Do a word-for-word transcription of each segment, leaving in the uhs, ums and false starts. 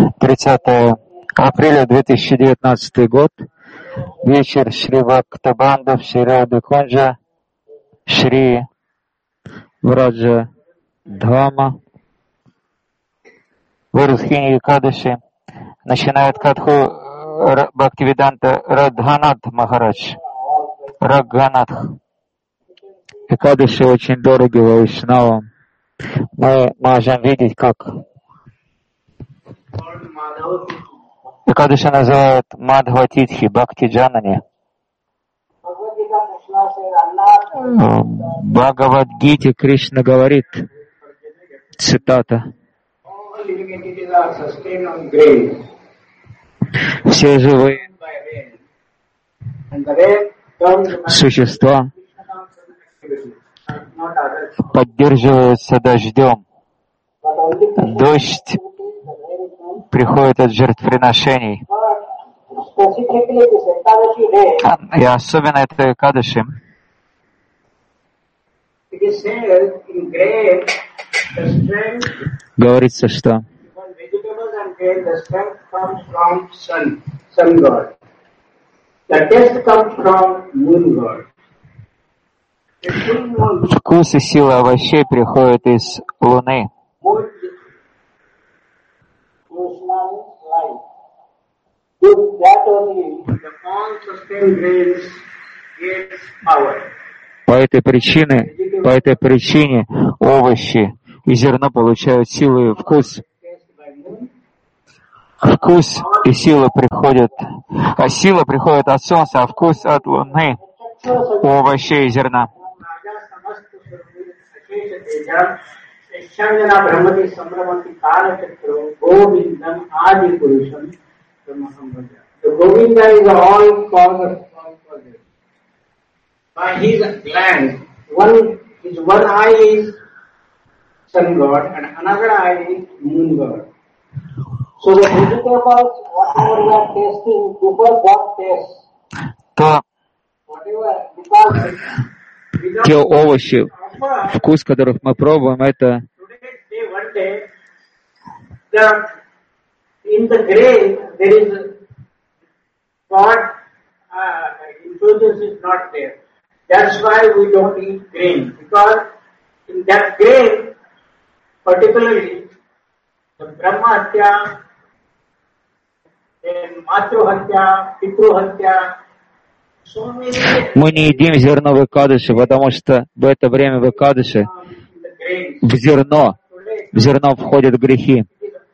тридцатое апреля две тысячи девятнадцатый год. Вечер Шри Бхактабандав, Шри Рады Кунджа, Шри Враджа Дхама, Варудхини Экадаши. Начинает катху Бхактивиданта Радханат Махарадж. Рагганатх. Экадаши очень дороги Вайшнавам. Мы можем видеть, как Экадаши называют Мадхва-титхи, Бхакти-джанани. В Бхагавад-гите Кришна говорит, цитата: «Все живые существа поддерживаются дождем. Дождь приходит от жертвоприношений. И особенно это Экадаши. Говорится, что вкус и сила овощей приходят из Луны. По этой причине, по этой причине овощи и зерно получают силу и вкус. Вкус и сила приходят, а сила приходит от солнца, а вкус от луны у овощей и зерна. By his gland, one is one eye is sun god and another eye is moon god. So the vegetables, whatever we are tasting, before God tastes, То whatever, because те овощи, вкус которых мы пробуем, это today's day, one day, the in the grain there is God uh, influence is not there. That's why we don't eat grain, because in that grain, particularly the Brahma Hatya, and Matru Hatya, Pitru Hatya, so many. Мы не едим зерно в Экадаши, потому что в это время в Экадаши в зерно, в зерно входят грехи.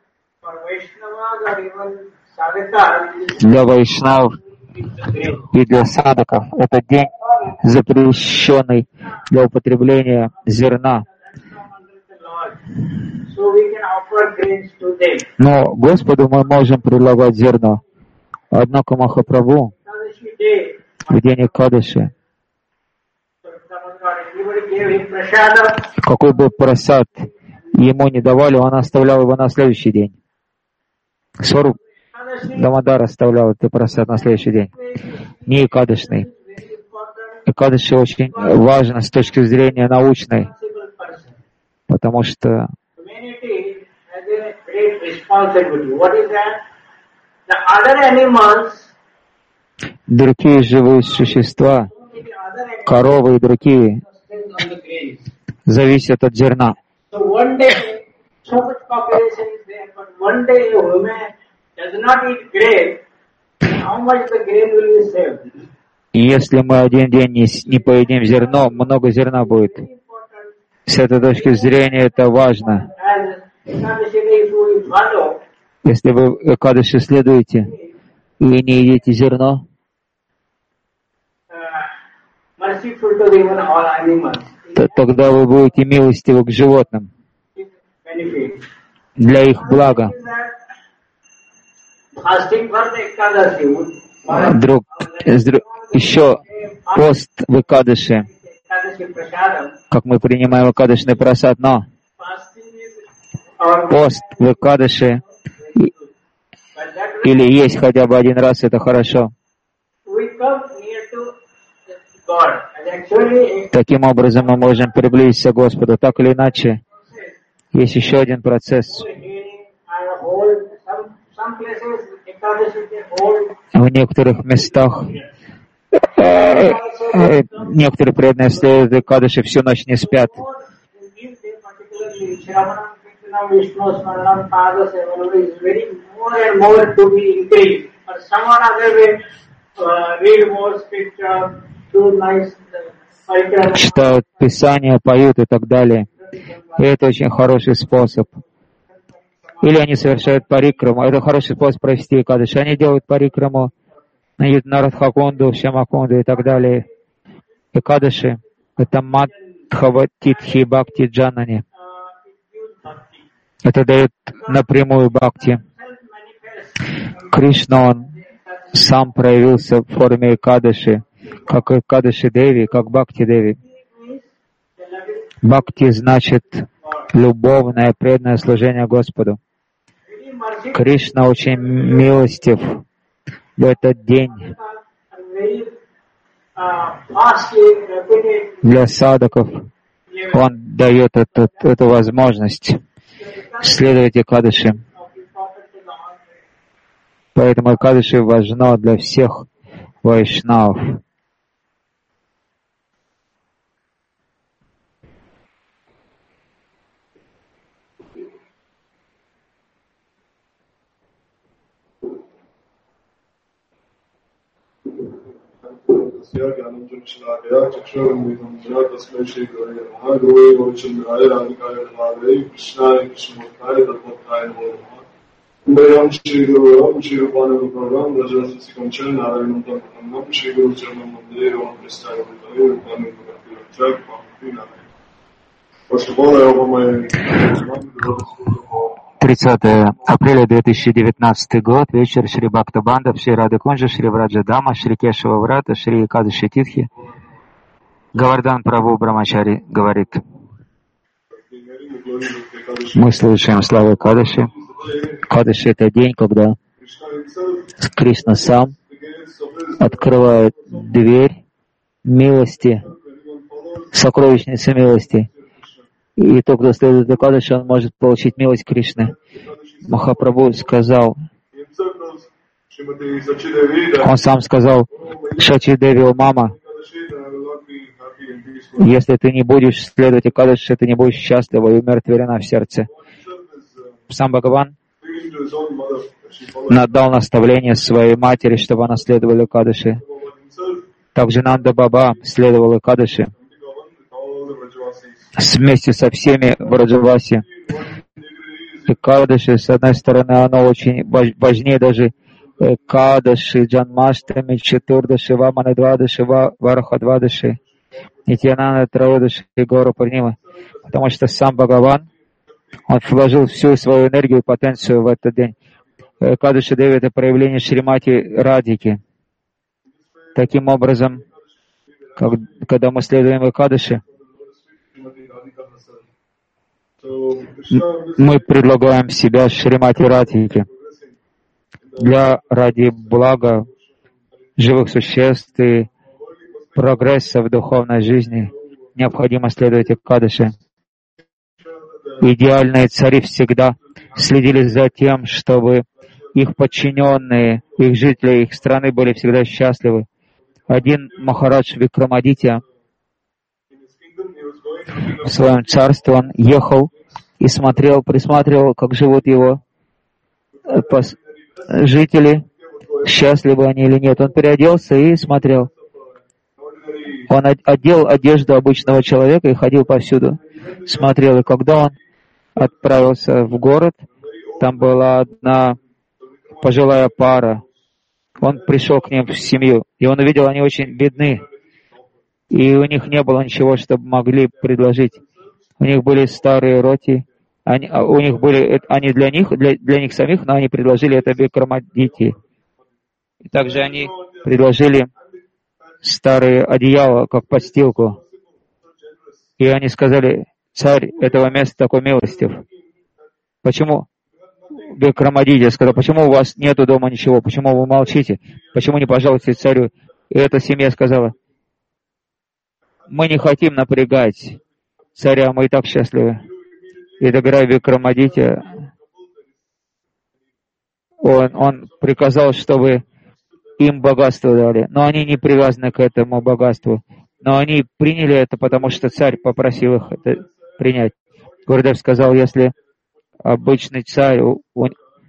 Для вайшнавов и для садаков этот день запрещенный для употребления зерна. Но Господу мы можем предлагать зерно. Однако Махапрабху в день Экадаши, какой бы прасад ему не давали, он оставлял его на следующий день. Сваруб Дамодар оставлял этот прасад на следующий день. Не Экадашный. Экадаши очень важно с точки зрения научной, потому что другие живые существа, коровы и другие, зависят от зерна. И если мы один день не, не поедим зерно, много зерна будет. С этой точки зрения это важно. Если вы Экадаши следуете и не едите зерно, то тогда вы будете милостивы к животным для их блага. Друг, еще пост в Экадаши, как мы принимаем Экадашный прасад, но пост в Экадаши или есть хотя бы один раз, это хорошо. Таким образом мы можем приблизиться к Господу. Так или иначе, есть еще один процесс. В некоторых местах э, э, некоторые преданные следуют Экадаши, всю ночь не спят. Читают Писания, поют и так далее. И это очень хороший способ. Или они совершают парикраму. Это хороший способ провести Экадаши. Они делают парикраму на Радхакунду, Шьямакунду и так далее. Экадаши — это Мадхава Титхи Бхакти Джанани. Это дает напрямую бхакти. Кришна, он сам проявился в форме Экадаши, как Экадаши Деви, как Бхакти Деви. Бхакти значит любовное, преданное служение Господу. Кришна очень милостив в этот день для садхаков. Он дает эту, эту возможность следовать Экадаши. Поэтому Экадаши важно для всех вайшнавов. тридцатое апреля две тысячи девятнадцатый год, вечер, Шри Бхактабандав, Шри Радхакунджа, Шри Враджадама, Шри Кешава Врата, Шри Экадаши Титхи. Гавардан Прабху Брамачари говорит: мы слушаем славу Экадаши. Экадаши — это день, когда Кришна сам открывает дверь милости, сокровищницы милости. И тот, кто следует Экадаши, он может получить милость Кришны. Махапрабху сказал, он сам сказал, Шачи Деви, о мама, если ты не будешь следовать Экадаши, ты не будешь счастлива и умиротворена в сердце. Сам Бхагаван дал наставление своей матери, чтобы она следовала Экадаши. Также Нанда Баба следовал Экадаши вместе со всеми Враджаваси. Экадаши, с одной стороны, оно очень важнее даже Экадаши, Джанмаштами, Четурдаши, Ваманадвадаши, Варахадвадаши, Нитьянанда Траодаши и Гора Пурнима. Потому что сам Бхагаван, он вложил всю свою энергию и потенцию в этот день. Экадаши Деви — это проявление Шримати Радхики. Таким образом, как, когда мы следуем Экадаши, мы предлагаем себя Шримати Радхике для ради блага живых существ и прогресса в духовной жизни. Необходимо следовать Экадаши. Идеальные цари всегда следили за тем, чтобы их подчиненные, их жители, их страны были всегда счастливы. Один Махарадж Викрамадитья в своем царстве, он ехал и смотрел, присматривал, как живут его жители, счастливы они или нет. Он переоделся и смотрел. Он одел одежду обычного человека и ходил повсюду, смотрел. И когда он отправился в город, там была одна пожилая пара. Он пришел к ним в семью, и он увидел, они очень бедны. И у них не было ничего, чтобы могли предложить. У них были старые роти, они, у них были, они для них, для, для них самих, но они предложили это Викрамадитье. И также они предложили старые одеяла, как подстилку. И они сказали, царь этого места такой милостив. Почему? Викрамадитья сказал, почему у вас нету дома ничего, почему вы молчите, почему не пожалуйте царю? И эта семья сказала, мы не хотим напрягать царя, мы и так счастливы. И тогда Викрамадитья он, он приказал, чтобы им богатство дали, но они не привязаны к этому богатству. Но они приняли это, потому что царь попросил их это принять. Гурдев сказал, если обычный царь, у, у,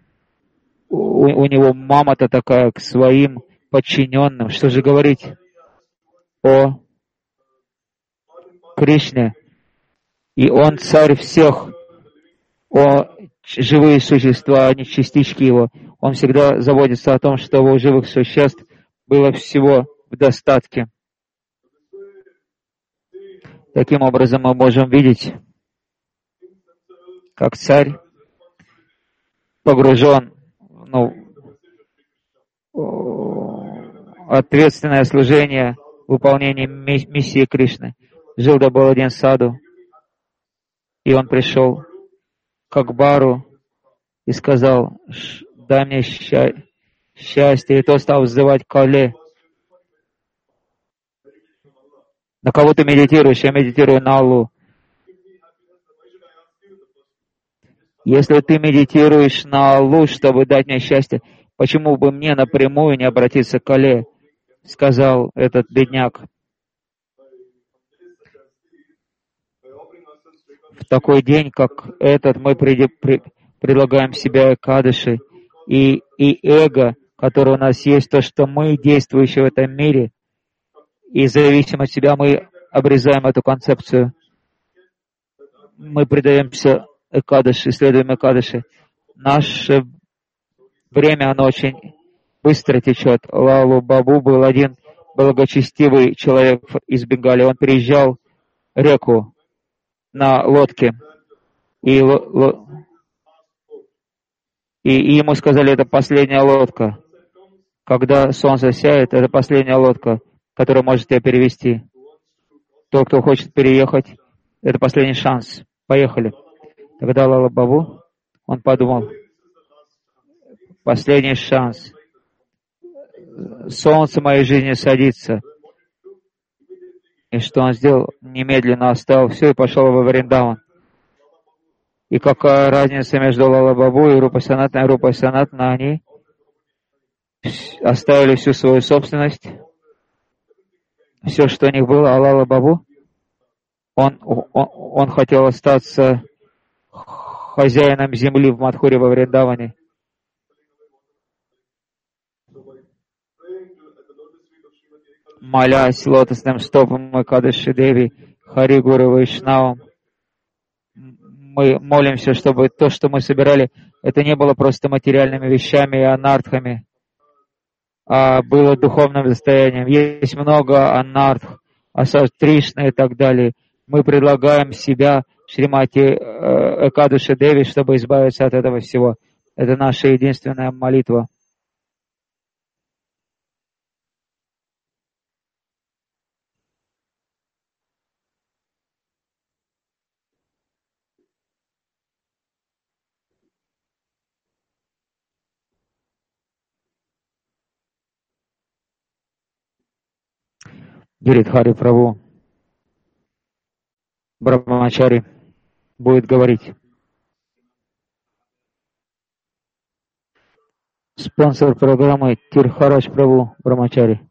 у него мама-то такая к своим подчиненным, что же говорить о Кришне? И он царь всех, о живые существа, а не частички его. Он всегда заботится о том, чтобы у живых существ было всего в достатке. Таким образом, мы можем видеть, как царь погружен, ну, ответственное служение, выполнение миссии Кришны. Жил да был один саду, и он пришел к Акбару и сказал, дай мне ща- счастье, и тот стал взывать Кале. На кого ты медитируешь? Я медитирую на Аллу. Если ты медитируешь на Аллу, чтобы дать мне счастье, почему бы мне напрямую не обратиться к Алле? Сказал этот бедняк. В такой день, как этот, мы при, при, предлагаем себя Экадыши, и, и эго, которое у нас есть, то, что мы, действующие в этом мире, и зависим от себя, мы обрезаем эту концепцию. Мы предаемся Экадыши, исследуем Экадыши. Наше время, оно очень быстро течет. Лалу Бабу был один благочестивый человек из Бенгалии. Он переезжал реку на лодке. И, л, и, и ему сказали, это последняя лодка. Когда солнце сядет, это последняя лодка, которая может тебя перевести. Тот, кто хочет переехать, это последний шанс. Поехали. Тогда Лала Бабу, он подумал, последний шанс. Солнце моей жизни садится. И что он сделал? Немедленно оставил все и пошел во Вриндаван. И какая разница между Лала Бабу и Рупой Санатной? Рупой Санатной они оставили всю свою собственность, все, что у них было, а Лала Бабу, он, он, он хотел остаться хозяином земли в Мадхуре во Вриндаване. Молясь лотосным стопам Экадыши Деви, Хари Гуру Вайшнавам, мы молимся, чтобы то, что мы собирали, это не было просто материальными вещами и анартхами, а было духовным состоянием. Есть много анартх, асад Тришна и так далее. Мы предлагаем себя Шримати Экадыши Деви, чтобы избавиться от этого всего. Это наша единственная молитва. Гиридхари Прабhu, Брахмачари, будет говорить. Спонсор программы Тирхарадж Прабhu, Брахмачари.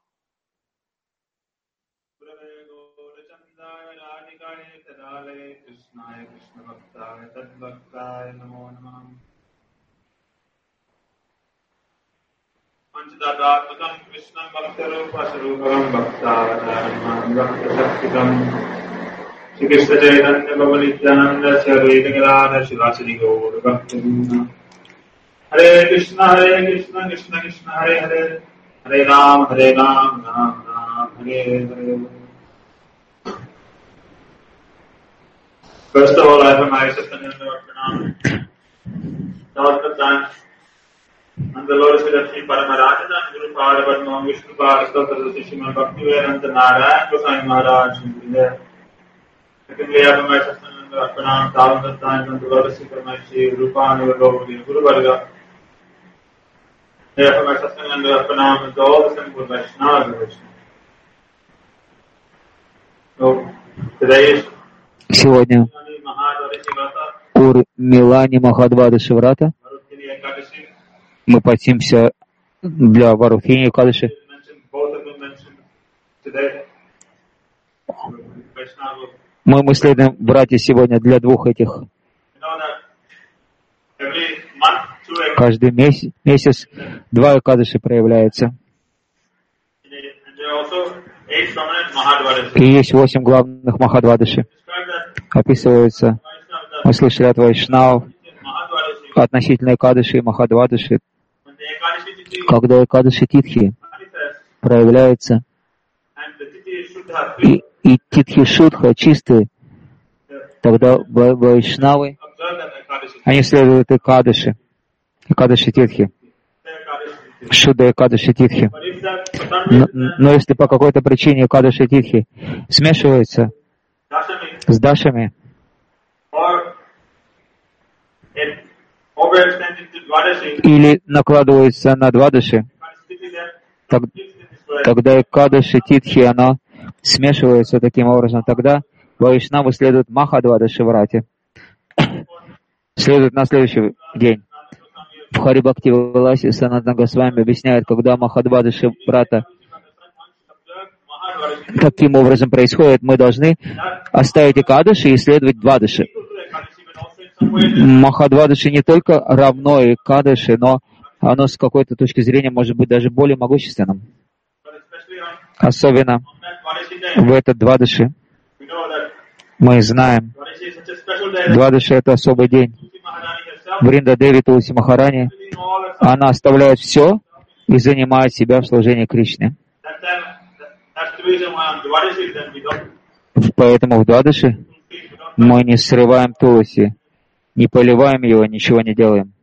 Panchadatatmakam Krishnam Bhaktarupa Sarupam Bhaktavatharam Bhaktasakhitam Shri Krishna Chaitanya Prabhu Nityananda Shri Advaita Gadadhar Shivasadi Gaur Bhaktivinoda Hare Krishna Hare Krishna Krishna Krishna Hare Hare Hare Ram Hare Ram Ram Ram Hare Hare. First of all, I have my Satyananda Pranam. Thousand times. And the Lord said that Sri Paramarajana and Guru Pada Padma Vishnu Pada Stotha Srimad Bhaktivedanta Narayan Goswami Maharaj in there. Secondly, I have my Satyananda Pranam thousand times and the Lord Sri Paramashi Rupani Vallabhudi Guru Varga. I have my Satyananda Pranam and all the simple Vaishnavas. So, today is Сегодня Ур Милани Махадвада Шиврата. Мы потимся для Варухини и Кадыши. Мы, мы следуем, братья, сегодня для двух этих. Каждый месяц, месяц два Экадыши проявляются. И есть восемь главных Махадвадыши. Описывается, мы слышали от Вайшнав относительно Экадыши и Махадвадыши. Когда Экадыши Титхи проявляется, и, и Титхи Шудха чистые, тогда Вайшнавы, они следуют Экадыши, Экадыши Титхи, Шудха Экадыши Титхи. Но, но если по какой-то причине Экадыши Титхи смешивается с Дашами, или накладывается на Двадаши, так, тогда Экадаши Титхи, она смешивается таким образом. Тогда Вайшнавы следуют Махадвадаши Врате. Следует на следующий день. В Хари Бхакти Виласе Санатана Госвами объясняет, когда Махадвадаши Врата таким образом происходит, мы должны оставить Экадаши и следовать Двадаши. Махадвадаши не только равно Экадаши, но оно с какой-то точки зрения может быть даже более могущественным. Особенно в этот Двадаши мы знаем, Двадаши — это особый день. Вринда Деви Тулси Махарани, она оставляет все и занимает себя в служении Кришне. Поэтому в Двадаши мы не срываем Тулси, не поливаем его, ничего не делаем.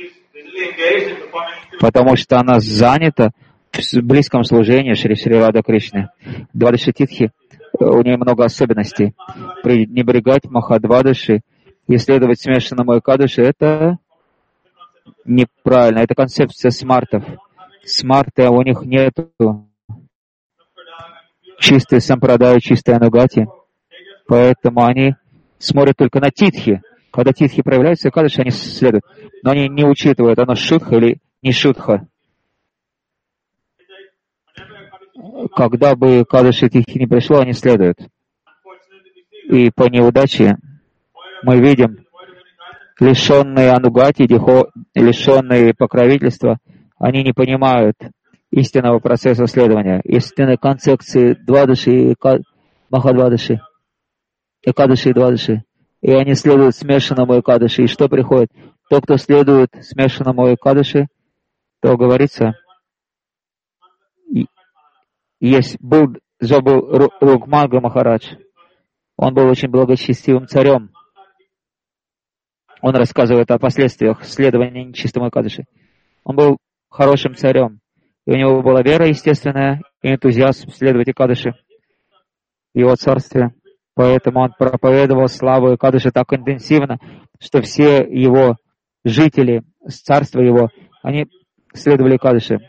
Потому что она занята в близком служении Шри Шри Рада Кришне. Двадаши Титхи, у нее много особенностей. Пренебрегать Махадвадаши и следовать смешанному Экадаши — это неправильно. Это концепция смартов. Смарты, у них нет чистой сампрадай, чистой анугати. Поэтому они смотрят только на Титхи. Когда Титхи проявляются, Экадаши, они следуют. Но они не учитывают, оно шутха или не шутха. Когда бы Экадаши Титхи не пришло, они следуют. И по неудаче мы видим, лишенные анугати, лишенные покровительства, они не понимают истинного процесса следования, истинной концепции Двадаши и Махадвадаши, Экадаши и Двадаши. И они следуют смешанному Экадаши. И что приходит? Тот, кто следует смешанному Экадаши, то говорится, есть, был, был Рукманга Махарадж. Он был очень благочестивым царем. Он рассказывает о последствиях следования нечистому Экадаши. Он был хорошим царем. И у него была вера естественная и энтузиазм следовать Экадаши в его царстве. Поэтому он проповедовал славу Экадаши так интенсивно, что все его жители, царства его, они следовали Экадаши.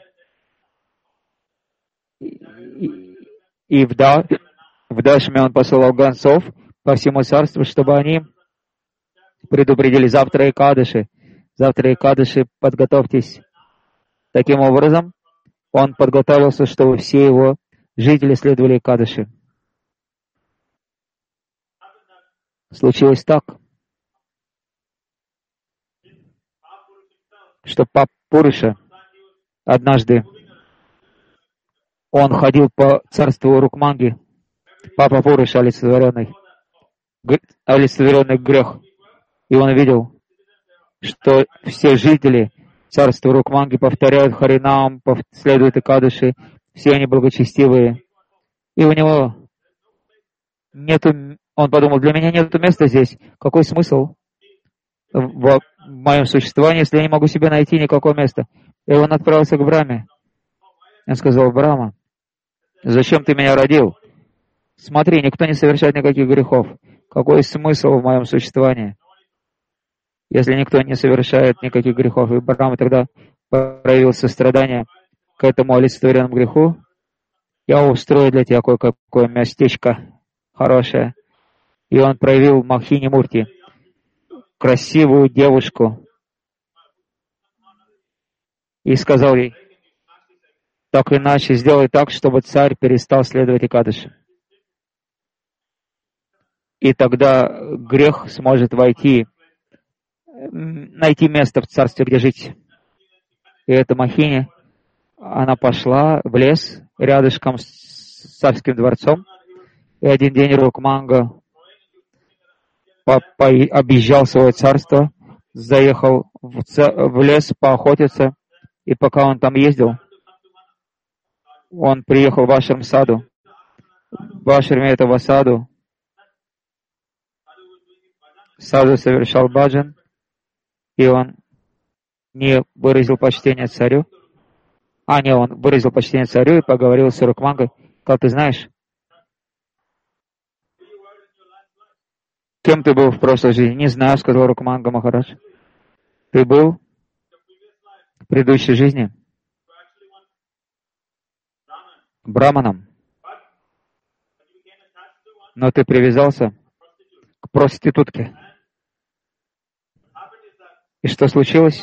И, и в, да, в Дашме он посылал гонцов по всему царству, чтобы они предупредили: завтра Экадаши, завтра Экадаши, подготовьтесь. Таким образом, он подготовился, чтобы все его жители следовали Экадаши. Случилось так, что Папа Пуруша однажды он ходил по царству Рукманги, Папа Пуруша, олицетворенный, олицетворенный грех, и он видел, что все жители царства Рукманги повторяют Харинам, следуют Экадаши, все они благочестивые, и у него нету. Он подумал: для меня нет места здесь. Какой смысл в моем существовании, если я не могу себе найти никакого места? И он отправился к Брахме. Он сказал: Брахма, зачем ты меня родил? Смотри, никто не совершает никаких грехов. Какой смысл в моем существовании, если никто не совершает никаких грехов? И Брахма тогда проявил сострадание к этому олицетворенному греху. Я устрою для тебя кое-какое местечко хорошее. И он проявил Махини Мурти, красивую девушку, и сказал ей: так иначе сделай так, чтобы царь перестал следовать Экадаши. И тогда грех сможет войти, найти место в царстве, где жить. И эта Махини, она пошла в лес рядышком с царским дворцом, и один день Рукманга объезжал свое царство, заехал в, ц... в лес поохотиться, и пока он там ездил, он приехал в Ашрам-саду. В Ашраме этого саду саду совершал баджан, и он не выразил почтение царю, а не, он выразил почтение царю и поговорил с Рукмангой. Как ты знаешь, кем ты был в прошлой жизни? Не знаю, сказал Рукманга Махарадж. Ты был в предыдущей жизни браманом, но ты привязался к проститутке. И что случилось?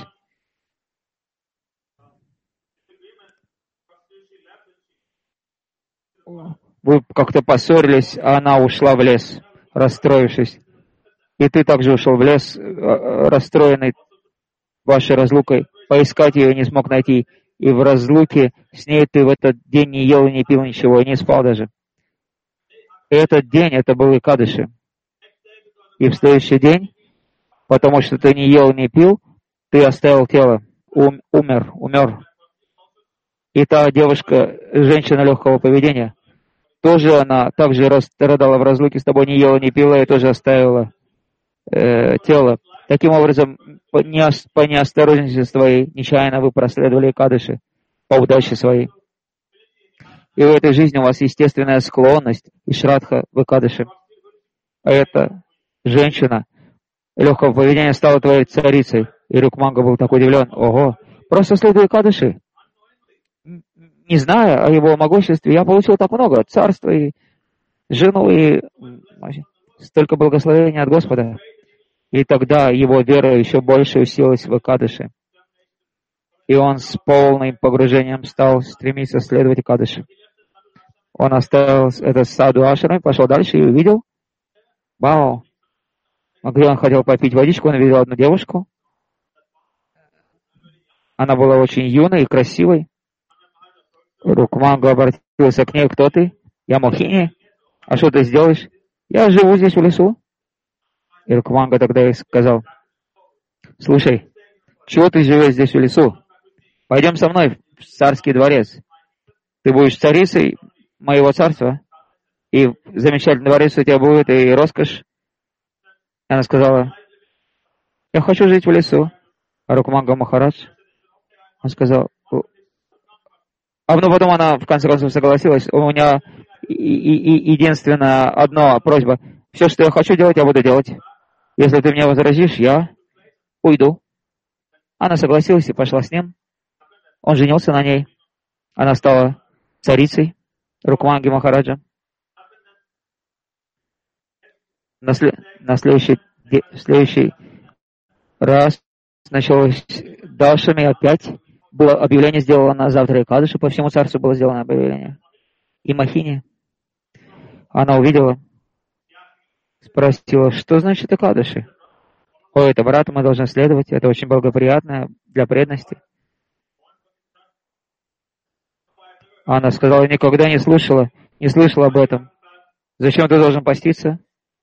Вы как-то поссорились, а она ушла в лес, расстроившись. И ты также ушел в лес, расстроенный вашей разлукой. Поискать ее не смог найти. И в разлуке с ней ты в этот день не ел и не пил ничего, и не спал даже. И этот день, это был Экадаши. И в следующий день, потому что ты не ел и не пил, ты оставил тело, ум, умер, умер. И та девушка, женщина легкого поведения, тоже она также страдала в разлуке с тобой, не ела, не пила, и тоже оставила э, тело. Таким образом, по, не, по неосторожности своей, нечаянно вы проследовали Экадаши, по удаче своей. И в этой жизни у вас естественная склонность и шрадха в Экадаши. А эта женщина легкого поведения стала твоей царицей. И Рукманга был так удивлен. Ого, просто следуя Экадаши. Не зная о его могуществе, я получил так много царства и жену, и столько благословения от Господа. И тогда его вера еще больше усилилась в Экадаши. И он с полным погружением стал стремиться следовать Экадаши. Он оставил этот саду Ашрам, пошел дальше и увидел, вау, а где он хотел попить водичку, он увидел одну девушку. Она была очень юной и красивой. Рукманга обратился к ней: кто ты? Я Мохини. А что ты сделаешь? Я живу здесь в лесу. И Рукманга тогда ей сказал: слушай, чего ты живешь здесь в лесу? Пойдем со мной в царский дворец. Ты будешь царицей моего царства, и замечательный дворец у тебя будет, и роскошь. И она сказала: я хочу жить в лесу. А Рукманга Махарадж, он сказал, а ну потом она в конце концов согласилась. У меня и, и, и единственная одна просьба. Все, что я хочу делать, я буду делать. Если ты мне возразишь, я уйду. Она согласилась и пошла с ним. Он женился на ней. Она стала царицей Рукманги Махараджа. На, след... на следующий... следующий раз началось Дашами опять. Было объявление сделано на завтра Экадаши, по всему царству было сделано объявление. И Махини, она увидела, спросила, что значит Экадаши? О, это врата, мы должны следовать, это очень благоприятно для преданности. Она сказала, никогда не слышала, не слышала об этом. Зачем ты должен поститься?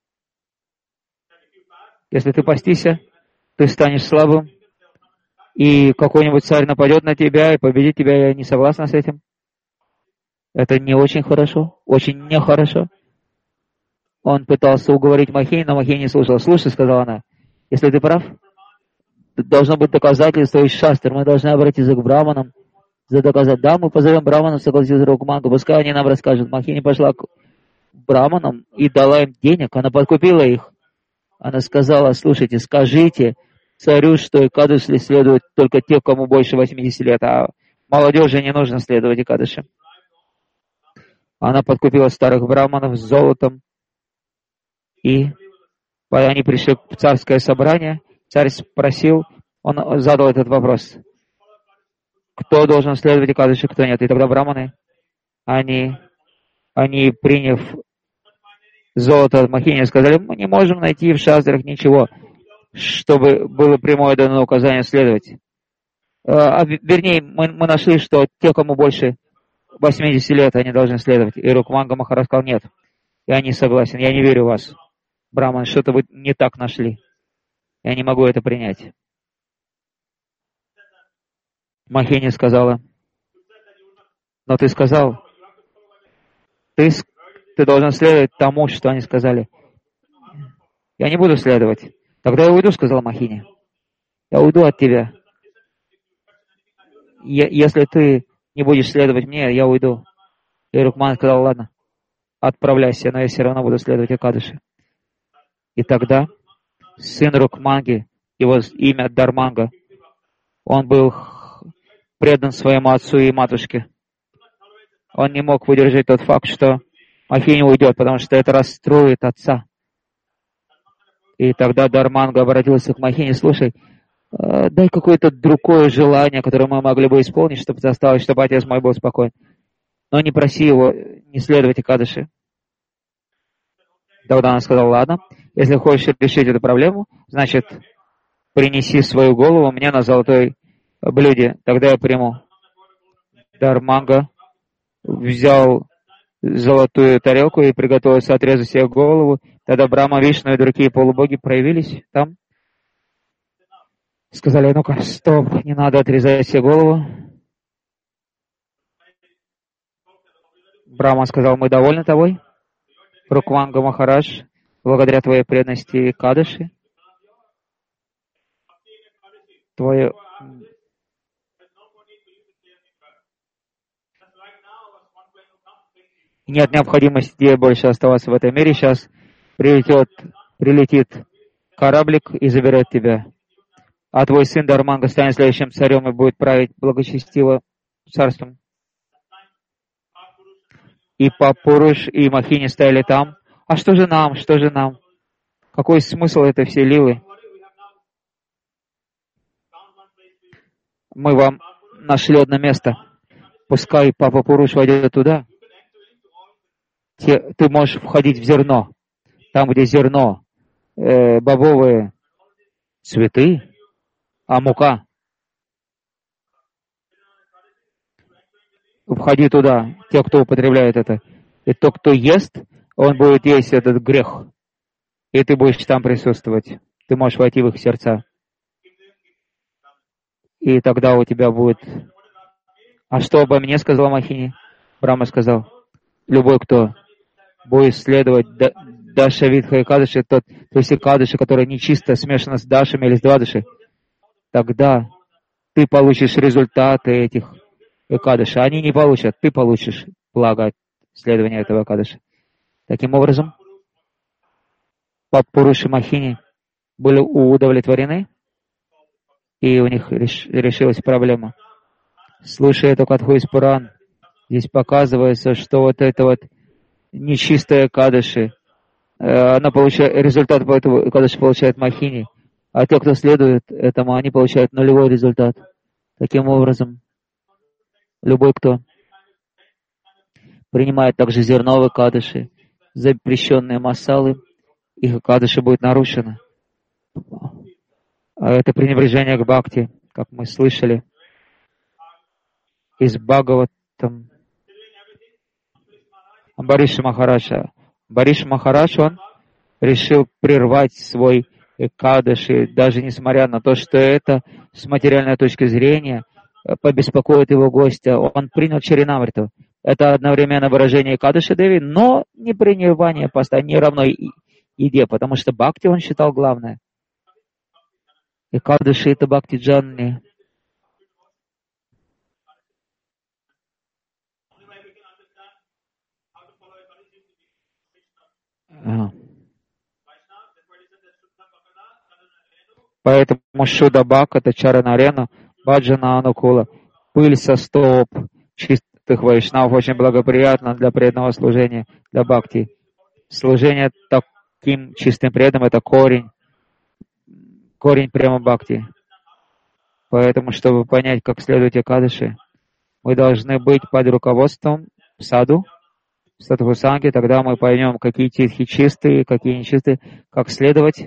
Если ты постишься, ты станешь слабым, и какой-нибудь царь нападет на тебя и победит тебя, я не согласна с этим. Это не очень хорошо, очень нехорошо. Он пытался уговорить Махини, но Махини не слушала. Слушай, сказала она, если ты прав, должно быть доказательство из шастр. Мы должны обратиться к браманам за доказать. Да, мы позовем браманов, согласился Рукманга, пускай они нам расскажут. Махини пошла к браманам и дала им денег, она подкупила их. Она сказала, слушайте, скажите царю, что Экадаши следует только те, кому больше восьмидесяти лет, а молодежи не нужно следовать Экадаши. Она подкупила старых браманов с золотом, и они пришли в царское собрание. Царь спросил, он задал этот вопрос. кто должен следовать Экадаши, кто нет. И тогда браманы, они, они приняв золото от Махини, сказали, мы не можем найти в шастрах ничего, чтобы было прямое дано указание следовать. А, вернее, мы, мы нашли, что те, кому больше восьмидесяти лет, они должны следовать. И Рукманга Махарадж сказал, нет, я не согласен, я не верю в вас. Браман, что-то вы не так нашли. Я не могу это принять. Махини сказала, но ты сказал, ты, ты должен следовать тому, что они сказали. Я не буду следовать. Тогда я уйду, сказал Махини. Я уйду от тебя. Е- если ты не будешь следовать мне, я уйду. И Рукман сказал, ладно, отправляйся, но я все равно буду следовать Экадаши. И тогда сын Рукманги, его имя Дарманга, он был предан своему отцу и матушке. Он не мог выдержать тот факт, что Махини уйдет, потому что это расстроит отца. И тогда Дарманга обратился к Махини, слушай, дай какое-то другое желание, которое мы могли бы исполнить, чтобы осталось, чтобы отец мой был спокоен. Но не проси его не следовать Экадаши. Тогда она сказала, ладно, если хочешь решить эту проблему, значит, принеси свою голову мне на золотой блюде, тогда я приму. Дарманга взял золотую тарелку и приготовился отрезать себе голову. Тогда Брахма, Вишну и другие полубоги проявились там. Сказали, ну-ка, стоп, не надо отрезать себе голову. Брахма сказал, мы довольны тобой. Рукманга Махарадж, благодаря твоей преданности Экадаши, твое... Нет необходимости больше оставаться в этом мире. Сейчас прилетет, прилетит кораблик и заберет тебя. А твой сын Дарманга станет следующим царем и будет править благочестиво царством. И Папуруш, и Махини стояли там. А что же нам? Что же нам? Какой смысл этой всей лилы? Мы вам нашли одно место. Пускай Папа Пуруш войдет туда. Ты можешь входить в зерно. Там, где зерно, э, бобовые цветы, а мука. Входи туда, те, кто употребляет это. И тот, кто ест, он будет есть этот грех. И ты будешь там присутствовать. Ты можешь войти в их сердца. И тогда у тебя будет... А что обо мне сказала Махини? Брахма сказал, любой, кто будет следовать Даша Видха Экадаши, тот, то есть Экадаши, которая нечисто смешана с Дашами или с Двадаши, тогда ты получишь результаты этих Экадаши. Они не получат, ты получишь благо от следования этого Экадаши. Таким образом, Папуруш и Махини были удовлетворены, и у них реш, решилась проблема. Слушая эту катху из Пуран, здесь показывается, что вот это вот нечистая Экадаши, она получает, результат по этому Экадаши получает Махини, а те, кто следует этому, они получают нулевой результат. Таким образом, любой, кто принимает также зерно в Экадаши, запрещенные масалы, их Экадаши будет нарушено. А это пренебрежение к Бхакти, как мы слышали из Бхагаватам. Бариш Махараджа. Бариш Махарадж, он решил прервать свой Экадаши, даже несмотря на то, что это с материальной точки зрения побеспокоит его гостя. Он принял Чаринамриту. Это одновременно выражение Экадаши Деви, но не прерывание поста, не равно еде, потому что Бхакти он считал главное. Экадаши это Бхакти Джанни. Поэтому Шуда Бак — это Чаранарена, Баджана Анукула. Пыль со стоп чистых вайшнавов очень благоприятна для преданного служения, для бхакти. Служение таким чистым преданным — это корень, корень прямо бхакти. Поэтому, чтобы понять, как следовать Экадаши, мы должны быть под руководством саду, садхусанги, тогда мы поймем, какие титхи чистые, какие нечистые, как следовать.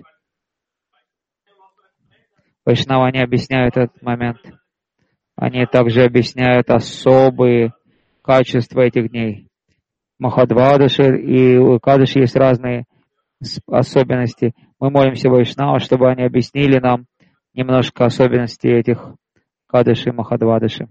Вайшнава, они объясняют этот момент. Они также объясняют особые качества этих дней. Махадвадаши и у Экадаши есть разные особенности. Мы молимся Вайшнава, чтобы они объяснили нам немножко особенностей этих Кадыши и Махадвадаши.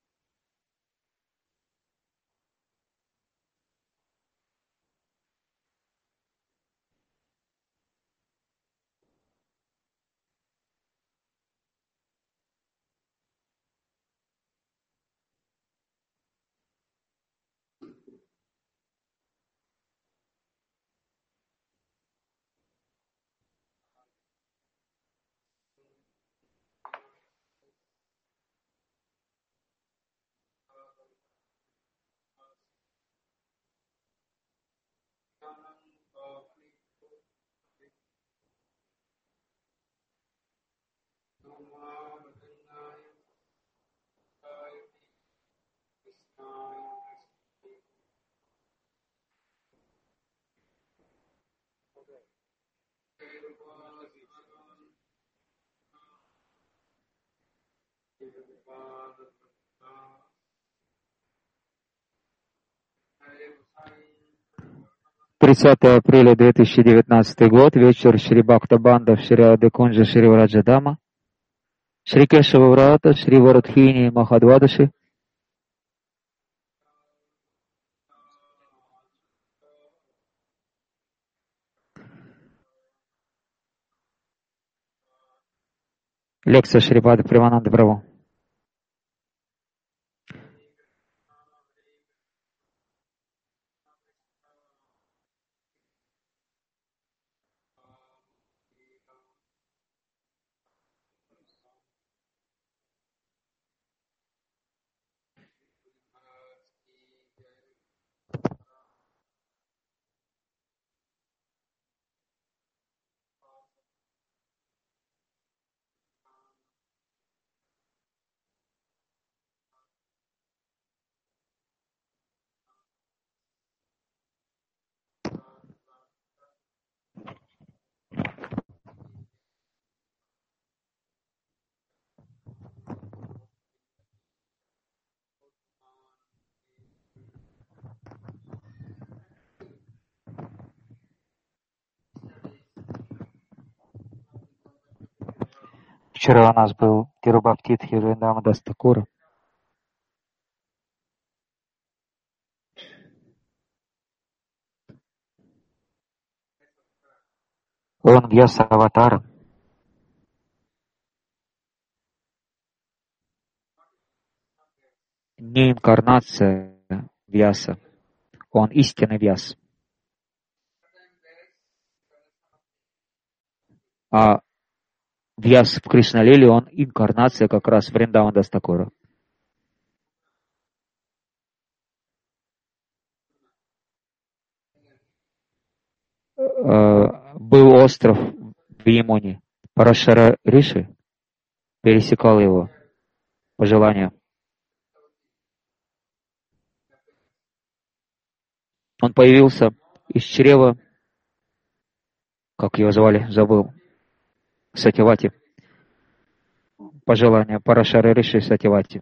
тридцатое апреля две тысячи девятнадцатый год, вечер Шри Бхакта Банда в Шри Радхакунджа Шри Враджадама, Шри Кешава Врата, Шри Варадхини Махадвадаши. Лекция Шрипада Примананда Прабху. Вчера у нас был Тирубхактитхи Вриндавана Дас Такура. Он Вьяса Аватара. Не инкарнация Вьяса. Он истинный Вьяс. А Вьяс в Кришналиле, он инкарнация как раз Вриндавана Дас Такура. Был остров в Ямуне. Парашара Риши пересекал его по желанию. Он появился из чрева, как его звали, забыл, Сативати, по желанию Парашара Риши Сативати.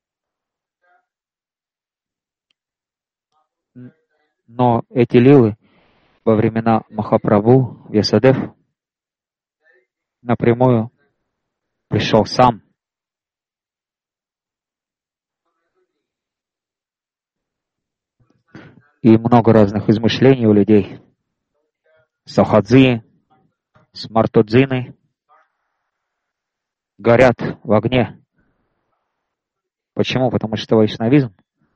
Но эти лилы во времена Махапрабху, Вьясадев, напрямую пришел сам. И много разных измышлений у людей. Сахадзи, смартодзины горят в огне. Почему? Потому что вайшнавизм,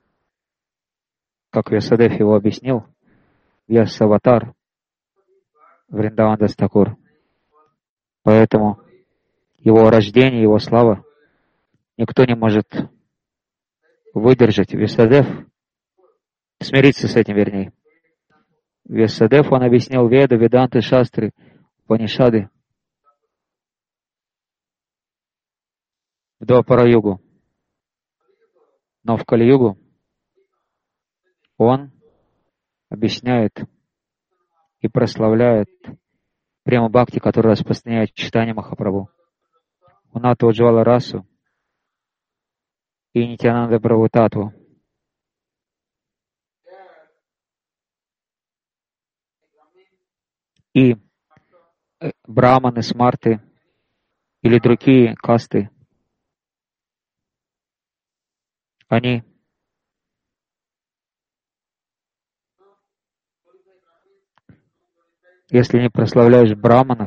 как Вьясадев его объяснил, Вьясаватар, Вриндавана Дас Такур. Поэтому его рождение, его слава никто не может выдержать. Вьясадев, смириться с этим, вернее. Вьясадев, он объяснил Веды, Веданты, Шастры, Панишады. в Двапара-югу. Но в Кали-югу он объясняет и прославляет према бхакти, который распространяет читание Махапрабху. Унату Уджвала Расу и Нитьянанда Прабху Татву. И браманы, смарты или другие касты, они если не прославляешь браманов,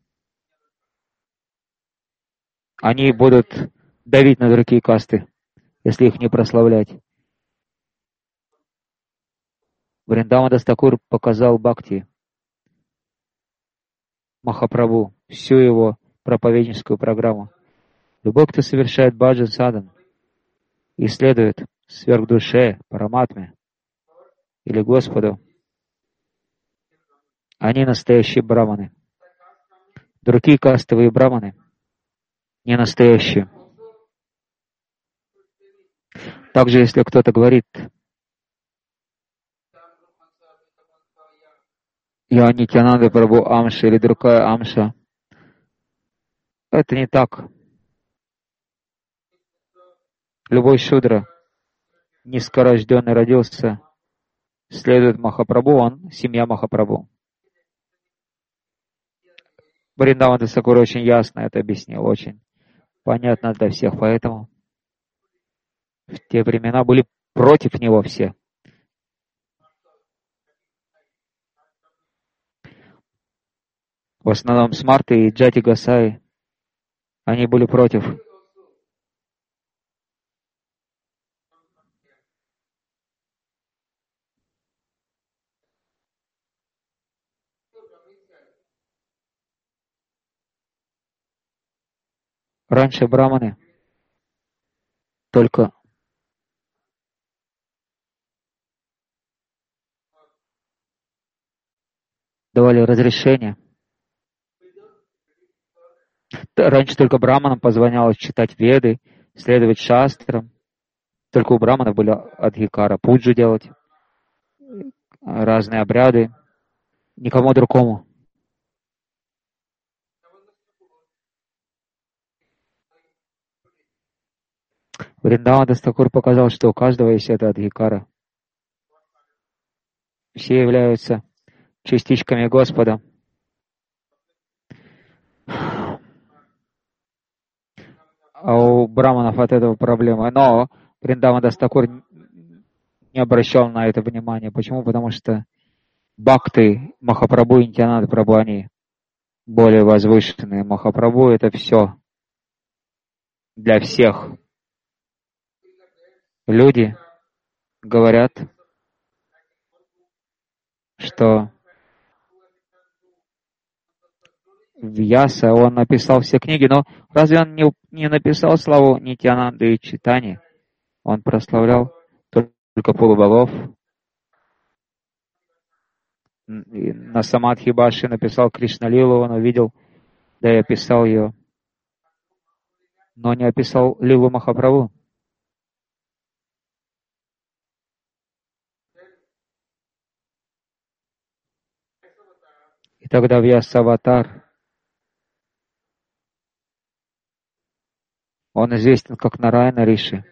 они будут давить на другие касты, если их не прославлять. Вриндаван Дас Такур показал бхакти Махапрабху, всю его проповедническую программу. Любой, кто совершает баджан садан и следует сверхдуше, параматме или Господу, они настоящие браманы. Другие кастовые браманы не настоящие. Также, если кто-то говорит, я Нитьянанда Прабху Амша или другая Амша, это не так. Любой шудра, низкорожденный, родился, следует Махапрабху, он семья Махапрабху. Вриндаван Дас Такур очень ясно это объяснил, очень понятно для всех, поэтому в те времена были против него все. В основном Смарты и Джати Гасаи, они были против. Раньше браманы только давали разрешение. Раньше только браманам позволялось читать веды, следовать шастрам. Только у браманов были адхикара, пуджу делать, разные обряды. Никому другому. Вриндаван Дас Такур показал, что у каждого есть эта адхикара. Все являются частичками Господа. А у браманов от этого проблема. Но Вриндаван Дас Такур не обращал на это внимания. Почему? Потому что бхакты Махапрабху и Нитьянанда Прабху, они более возвышенные. Махапрабху — это все для всех. Люди говорят, что Вьяса, он написал все книги, но разве он не, не написал славу Нитьянанды и Чайтаньи? Он прославлял только полубогов. На Самадхи Баши написал Кришна-лилу, он увидел, да и описал ее, но не описал лилу Махапрабху. И тогда Вьяса-аватар, он известен как Нараяна Риши.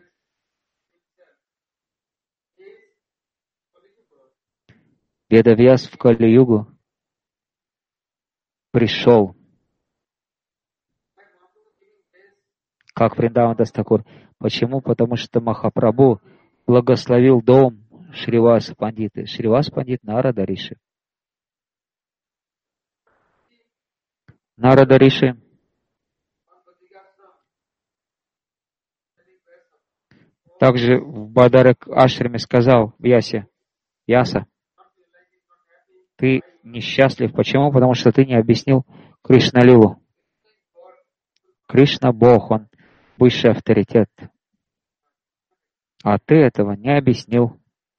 Ведавьяс в Кали-югу пришел, как Вриндаван Дас Такур. Почему? Потому что Махапрабху благословил дом Шриваса Пандиты. Шриваса Пандит Нарада Риши. Нарада Риши также в Бадарак Ашраме сказал Вьясе: Вьяса, ты несчастлив. Почему? Потому что ты не объяснил Кришна-лилу. Кришна — Бог, Он высший авторитет. А ты этого не объяснил.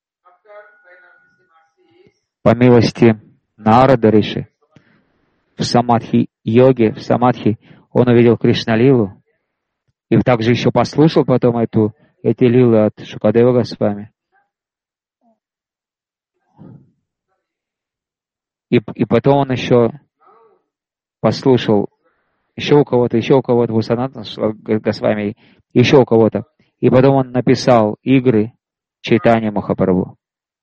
По милости Нарада Риши, в самадхи-йоге, в самадхи, он увидел Кришна-лилу И также еще послушал потом эту, эти лилы от Шукадева Госвами. И, и потом он еще послушал еще у кого-то, еще у кого-то, у Санатана Госвами, еще у кого-то. И потом он написал игры Чайтанья Махапрабху.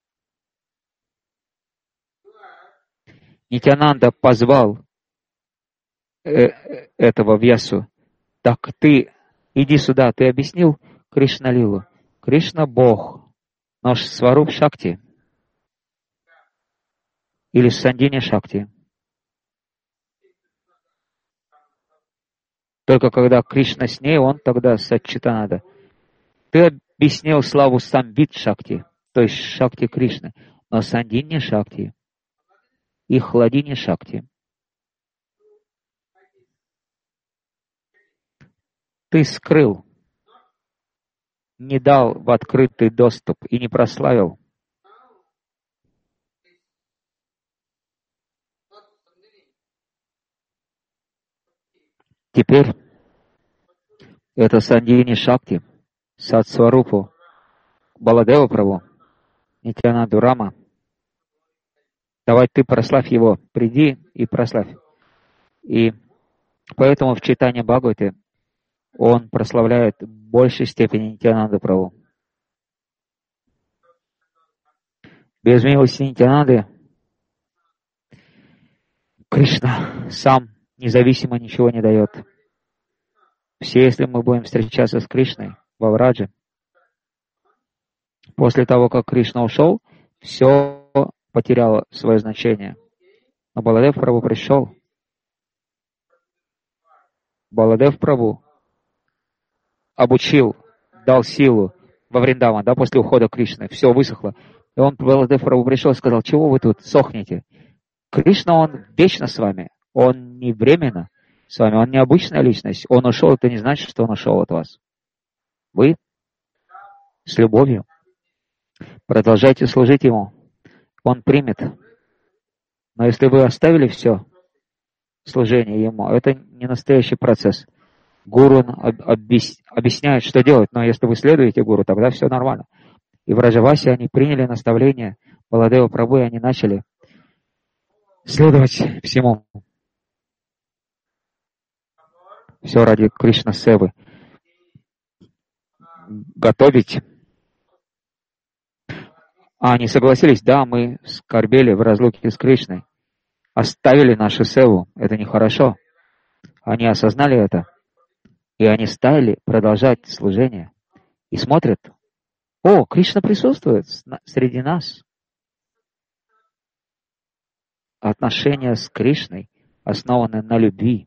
Нитьянанда позвал э, этого Вьясу. Так ты иди сюда, ты объяснил Кришна Лилу. Кришна Бог, наш Сваруб Шакти. Или Сандини Шакти. Только когда Кришна с ней, он тогда Саччитананда. Ты объяснил славу Самвид Шакти, то есть Шакти Кришны, но Сандини Шакти и Хладини Шакти. Ты скрыл, не дал в открытый доступ и не прославил. Теперь это Сандини Шакти, Сатсварупу, Баладева Прабху, Нитьянанду Рама. Давай ты прославь его, приди и прославь. И поэтому в читании Бхагаваты он прославляет в большей степени Нитьянанду Прабху. Без милости Нитьянанды Кришна сам независимо ничего не дает. Все, если мы будем встречаться с Кришной во Врадже, после того, как Кришна ушел, все потеряло свое значение. Но Баладев Прабху пришел. Баладев Прабху обучил, дал силу во Вриндаван, да, после ухода Кришны. Все высохло. И он, Баладев Прабху, пришел и сказал: чего вы тут сохнете? Кришна, он вечно с вами. Он не временно с вами. Он не обычная личность. Он ушел, это не значит, что он ушел от вас. Вы с любовью продолжайте служить ему. Он примет. Но если вы оставили все служение ему, это не настоящий процесс. Гуру объясняет, что делать, но если вы следуете гуру, тогда все нормально. И в Раджавасе они приняли наставление Баладева Прабху, и они начали следовать всему. Все ради Кришна Севы. Готовить. А они согласились: да, мы скорбели в разлуке с Кришной. Оставили нашу Севу. Это нехорошо. Они осознали это. И они стали продолжать служение. И смотрят: о, Кришна присутствует среди нас. Отношения с Кришной основаны на любви.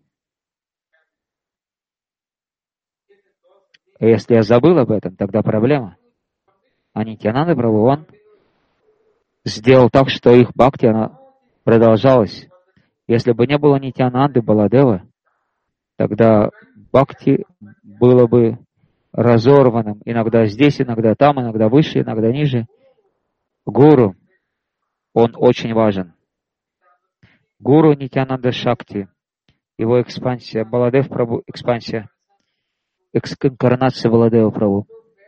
И если я забыл об этом, тогда проблема. А Нитьянанда Прабху, он сделал так, что их бхакти, она продолжалась. Если бы не было Нитьянанды Баладева, тогда бхакти было бы разорванным. Иногда здесь, иногда там, иногда выше, иногда ниже. Гуру, он очень важен. Гуру Нитьянанда Шакти, его экспансия, Баладев Прабху, экспансия, экскарнация Баладева Прабху.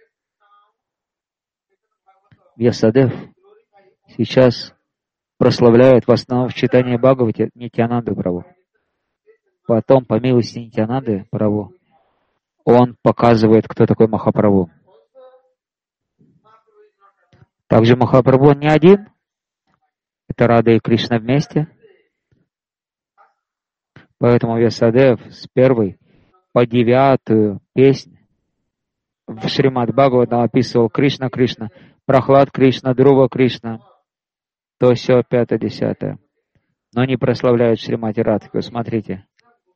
Вьясадев сейчас прославляет в основном в читании Бхагавати Нитьянанду Прабху. Потом, по милости Нитьянанды Прабху, он показывает, кто такой Махапрабху. Также Махапрабху не один. Это Рада и Кришна вместе. Поэтому Вьясадев с первой по девятую песнь в Шримад Бхагаватам описывал Кришна, Кришна, Прахлад Кришна, Друва Кришна, то все пятое, десятое. Но не прославляют Шримати Радхику. Смотрите.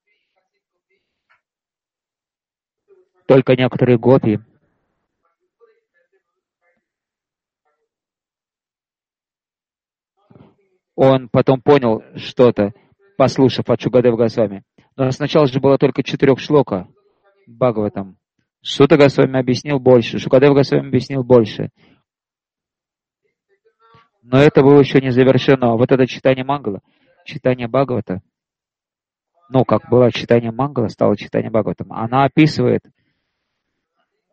Только некоторые гопи он потом понял что-то, послушав от Шукадева Госвами. Но сначала же было только четырех шлока Бхагаватам. Сута Госвами объяснил больше, Шукадева Госвами объяснил больше. Но это было еще не завершено. Вот это читание Мангала, читание Бхагавата, ну, как было читание Мангала, стало читание Бхагаватам, она описывает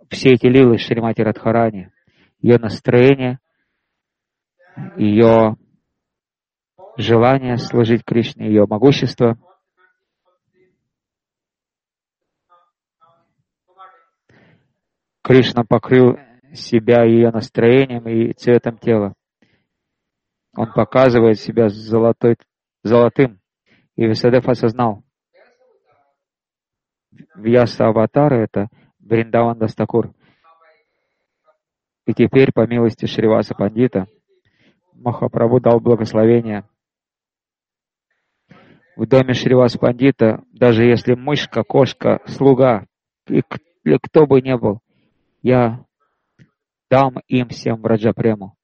все эти лилы Шримати Радхарани, ее настроение, ее желание служить Кришне, ее могущество. Кришна покрыл себя ее настроением и цветом тела. Он показывает себя золотой, золотым. И Вьясадев осознал, Вьяса Аватара — это Вриндаван Дастакур. И теперь, по милости Шриваса Пандита, Махапрабху дал благословение. В доме Шриваса Пандита, даже если мышка, кошка, слуга, и кто бы ни был, я дам им всем Враджапрему.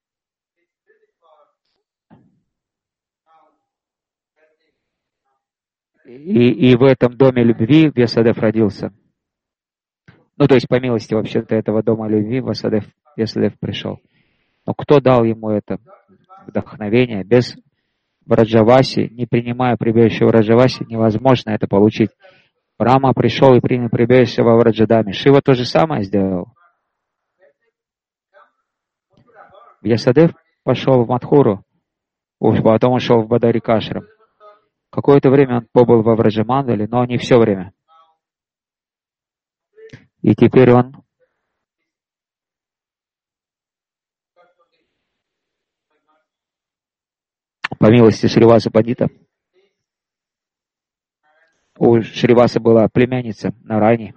И, и в этом доме любви Вьясадев родился. Ну, то есть, по милости вообще-то этого дома любви Вьясадев, Вьясадев пришел. Но кто дал ему это вдохновение? Без Враджаваси, не принимая прибежище Враджаваси, невозможно это получить. Брахма пришел и принял прибежище во Враджадаме. Шива то же самое сделал. Вьясадев пошел в Мадхуру, потом ушел в Бадарикашрам. Какое-то время он побыл во Враджамандале, но не все время. И теперь он по милости Шриваса Пандита. У Шриваса была племянница Нарани.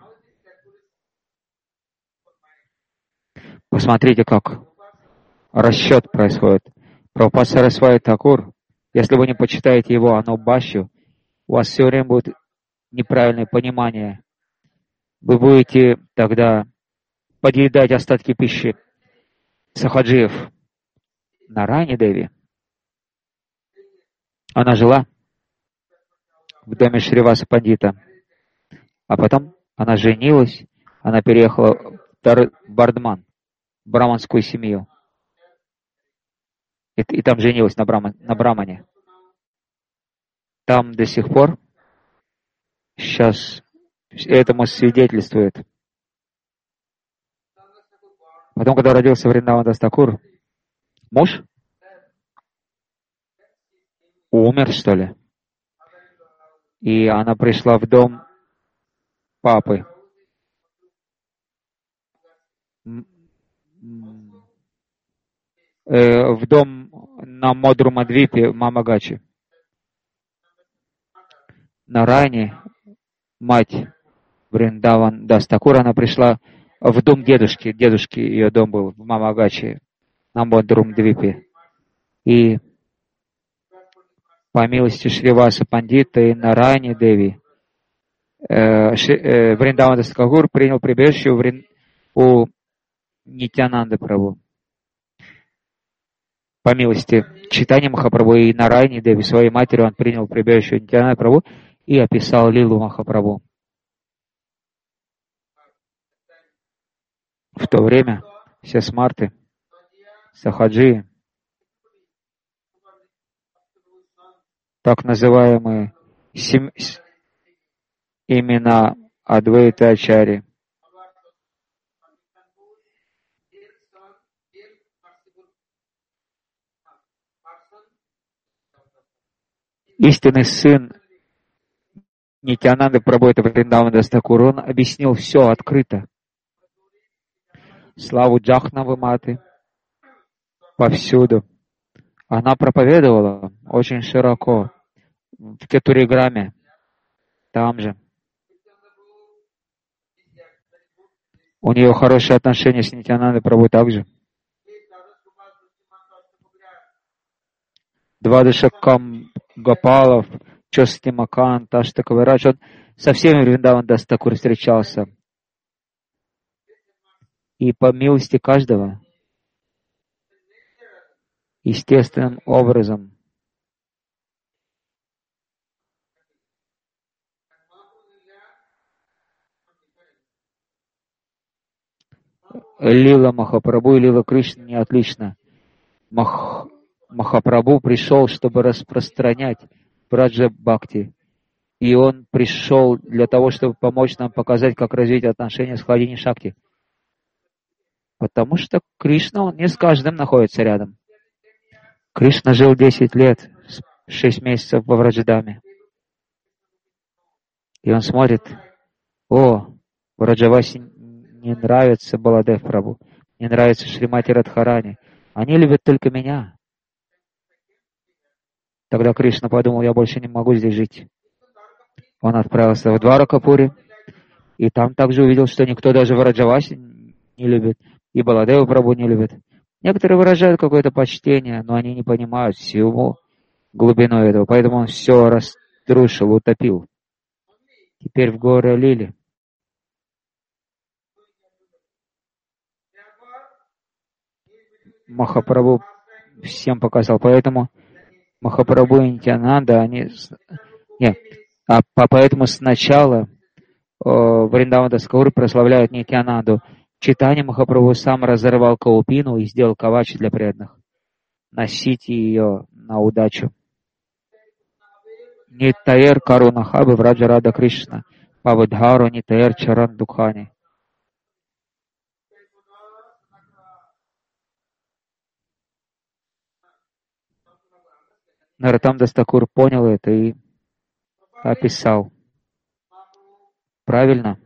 Посмотрите, как расчет происходит. Прабхупада Сарасвати Такур, если вы не почитаете его Анубхашью, у вас все время будет неправильное понимание. Вы будете тогда подъедать остатки пищи сахаджиев. Нарани Деви. Она жила в доме Шриваса Пандита. А потом она женилась, она переехала в Бардман, в браманскую семью. И, и там женилась на, брама, на брамане. Там до сих пор сейчас этому свидетельствует. Потом, когда родился Вриндаван Дастакур, муж умер, что ли. И она пришла в дом папы. В дом на Мадхурмадвипе Мамагачи. Нарани, мать Вриндаван Дастакур, она пришла в дом дедушки. Дедушки ее дом был в Мамагачи, на Мадхурмадвипе. И по милости Шриваса Пандита и Нарани Деви, э, Шри, э, Вриндаван Дастакур принял прибежище у, Врин, у Нитьянанды Прабху. По милости Чайтаньи Махапрабху и Нарани Деви, своей матери, он принял прибежище у Нитьянанды Прабху и описал лилу Махапрабху. В то время все смарты, сахаджи, так называемые сем... имена Адвайта Ачарьи, истинный сын Нитьянанды Прабху, это Вриндаван Дастакур, он объяснил все открыто. Славу Джахнавы Маты повсюду. Она проповедовала очень широко в Кетуриграме, там же. У нее хорошие отношения с Нитьянандой Прабху также. Двадашакам Гопалов, Чостимакан, Таштакавирадж, он со всеми Вриндаван Дастакур встречался. И по милости каждого, естественным образом, лила Махапрабху и лила Кришны не отлично. Мах... Махапрабху пришел, чтобы распространять Браджа Бхакти. И он пришел для того, чтобы помочь нам показать, как развить отношения с Хладини Шакти. Потому что Кришна, он не с каждым находится рядом. Кришна жил десять лет, шесть месяцев во Враджадаме. И он смотрит, о, Враджаваси не нравится Баладев Прабху, не нравится Шримати Радхарани. Они любят только меня. Тогда Кришна подумал, я больше не могу здесь жить. Он отправился в Дваракапури, и там также увидел, что никто даже Враджаваси не любит, и Баладева Прабху не любит. Некоторые выражают какое-то почтение, но они не понимают всю глубину этого, поэтому он все разрушил, утопил. Теперь в горе Лили. Махапрабху всем показал, поэтому Махапрабху и Нитьянанда, они... Нет, а поэтому сначала Вриндаван Дас Такур прославляют Нитьянанду. Читание Махапрабху сам разорвал каупину и сделал кавачи для преданных. Носите ее на удачу. Нитаер Каруна Хабы Враджа Рада Кришна. Павадхару Нитаер Чаран Дукхани. Нароттам Дас Такур понял это и описал. Правильно?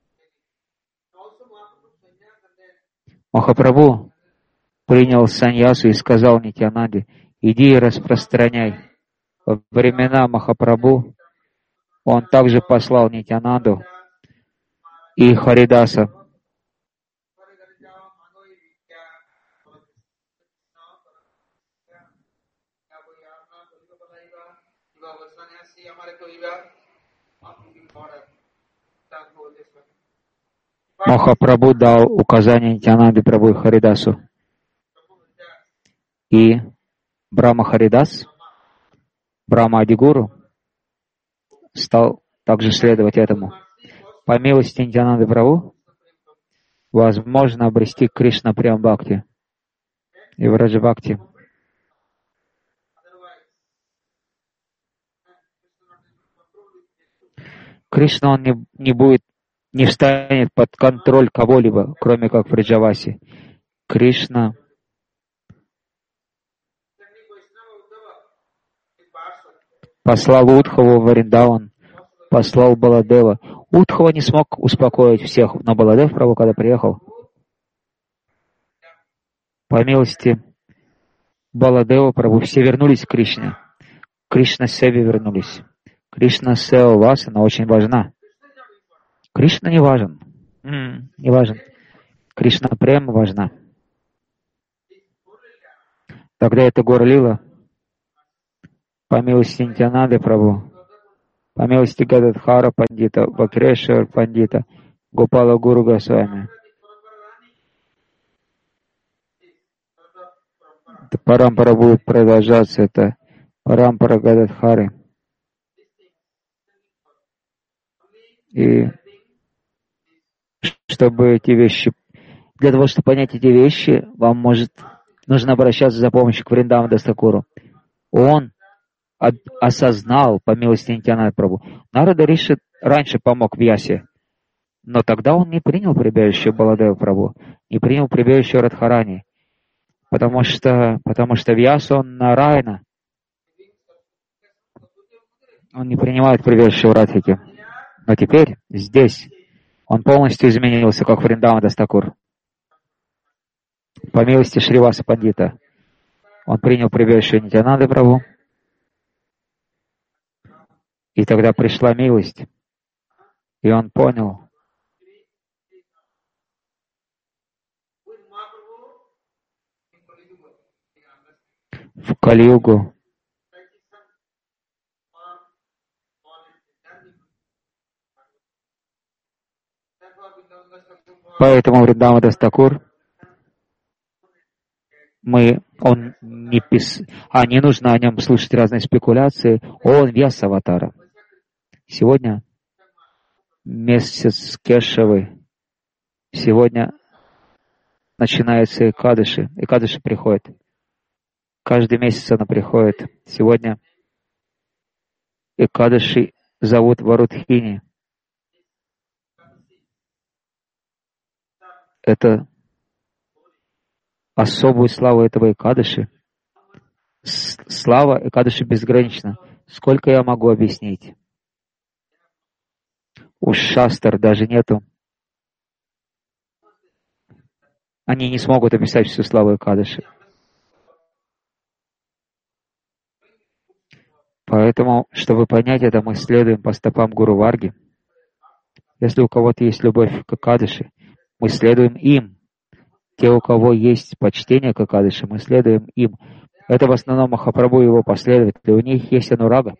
Махапрабху принял саньясу и сказал Нитьянанде, иди и распространяй. Во времена Махапрабху он также послал Нитьянанду и Харидаса. Махапрабху дал указание Нитьянанде Прабху и Харидасу. И Брахма Харидас, Брахма Адигуру, стал также следовать этому. По милости Нитьянанды Прабху возможно обрести Кришна Прям Бхакти и Враджа Бхакти. Кришна, он не, не будет, не встанет под контроль кого-либо, кроме как Враджаваси. Кришна послал Удхаву в Вриндаван, послал Баладева. Удхава не смог успокоить всех, но Баладев Прабху, когда приехал, по милости Баладева Прабху, все вернулись к Кришне. Кришна Севе вернулись. Кришна Сева Васана очень важна. Кришна не важен. М-м, не важен. Кришна Према важна. Тогда это Гора Лила, по милости Нитьянанды Прабху, по милости Гададхара Пандита, Вакрешвар Пандита, Гопала Гуру Госвами. Это парампара будет продолжаться, это парампара Гададхары. И чтобы эти вещи, для того, чтобы понять эти вещи, вам может нужно обращаться за помощью к Вриндавану Дас Такуру. Он осознал, по милости Нитьянанды Прабху, Нарада Риши раньше помог Вьясе, но тогда он не принял прибежище Баладева Прабху, не принял прибежище Радхарани, потому что, потому что Вьяса, он Нараяна, он не принимает прибежище в Радхике. Но теперь, здесь, он полностью изменился, как Вриндаван Дас Такур. По милости Шриваса Пандита, он принял прибежище Нитьянанды Прабху, и тогда пришла милость, и он понял, в Кали-югу поэтому Вриндаван Дас Такур, мы, он не пис... а не нужно о нем слушать разные спекуляции, он Вьяса Аватара. Сегодня месяц Кешавы, сегодня начинается Экадаши, Экадаши приходит. Каждый месяц она приходит. Сегодня Экадаши зовут Варудхини. Это особую славу этого Экадаши. Слава Экадаши безгранична. Сколько я могу объяснить? У шастр даже нету. Они не смогут описать всю славу Экадаши. Поэтому, чтобы понять это, мы следуем по стопам Гуру Варги. Если у кого-то есть любовь к Экадаши, мы следуем им. Те, у кого есть почтение к Экадаши, мы следуем им. Это в основном Махапрабху и его последователи. У них есть анурага.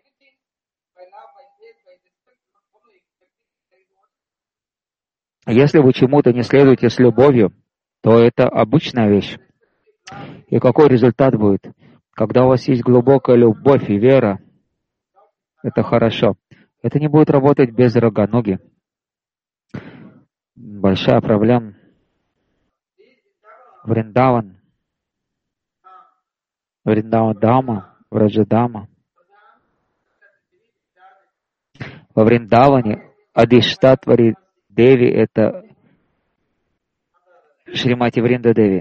Если вы чему-то не следуете с любовью, то это обычная вещь. И какой результат будет? Когда у вас есть глубокая любовь и вера, это хорошо. Это не будет работать без роганоги. Большая проблема. Вриндаван, Вриндаван Дама, Враджадама. Во Вриндаване Адиштатвари Деви — это Шримати Вринда Деви.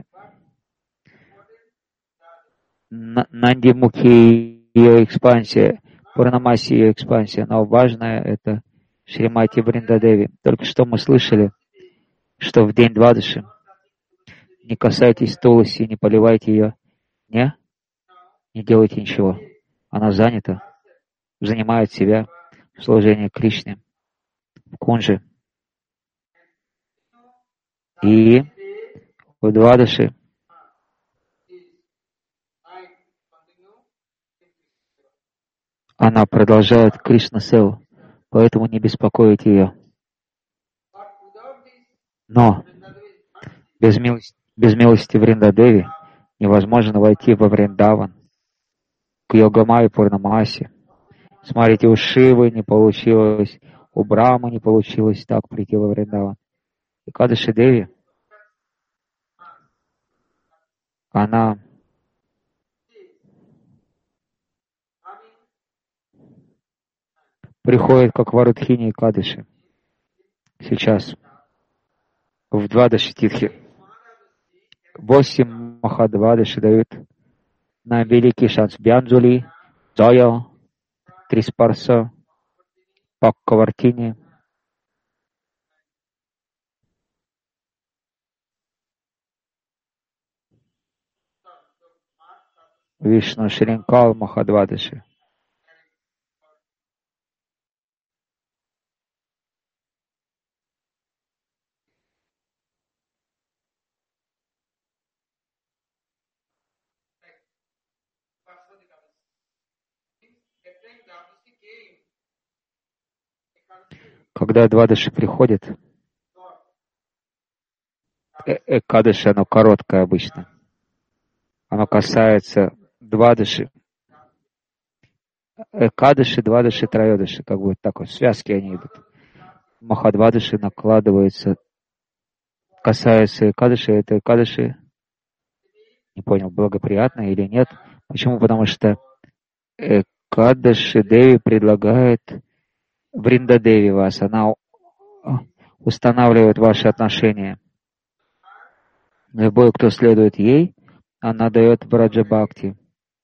Нанди Мухи — ее экспансия, Пурнамаси — ее экспансия, но важное — это Шримати Вринда Деви. Только что мы слышали, что в день Двадаши не касайтесь Туласи, не поливайте ее, не, не делайте ничего. Она занята, занимает себя в служении Кришне, в кунже. И в Двадаши она продолжает Кришна Севу, поэтому не беспокоите ее. Но без милости, без милости Вриндадеви невозможно войти во Вриндаван, к Йогамае Пурнамаси. Смотрите, у Шивы не получилось, у Брамы не получилось так прийти во Вриндаван. И Экадаши Деви, она приходит как Варудхини Экадаши сейчас в Двадаши Титхи. Восемь Махадвадаши дают на великий шанс. Бьянджули, Джая, Триспарса, Паккавартини. Вишну Шринкал Махадвадаши. Когда Двадаши приходит, э Экадаши, оно короткое обычно. Оно касается Двадаши. Экадаши, Двадаши, Троёдаши, как бы так вот, связки они идут. Махадвадаши накладывается, касается Экадаши, это Экадаши, не понял, благоприятно или нет. Почему? Потому что Экадаши Деви предлагает Вриндадеви вас, она устанавливает ваши отношения. Любой, кто следует ей, она дает Браджа Бхакти.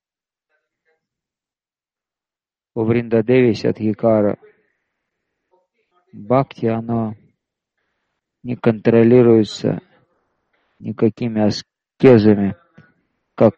У Вриндадеви Садхикара Бхакти, оно не контролируется никакими аскезами, как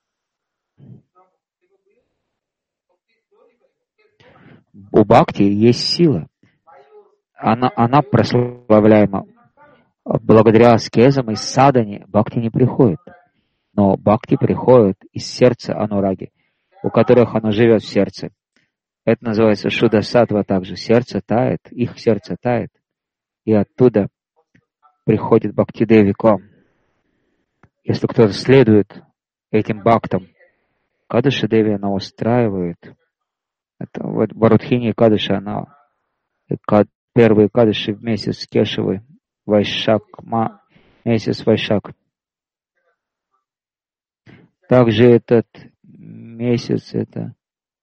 у Бхакти есть сила. Она, она прославляема. Благодаря аскезам и садане Бхакти не приходит. Но Бхакти приходит из сердца анураги, у которых оно живет в сердце. Это называется Шудасатва также. Сердце тает, их сердце тает. И оттуда приходит Бхакти-деви к вам. Если кто-то следует этим бхактам, Кадыши-деви она устраивает. Это вот Варудхини Кадыши, она первые Кадыши в месяц с Кешевой, Вайшак, месяц Вайшак. Также этот месяц, это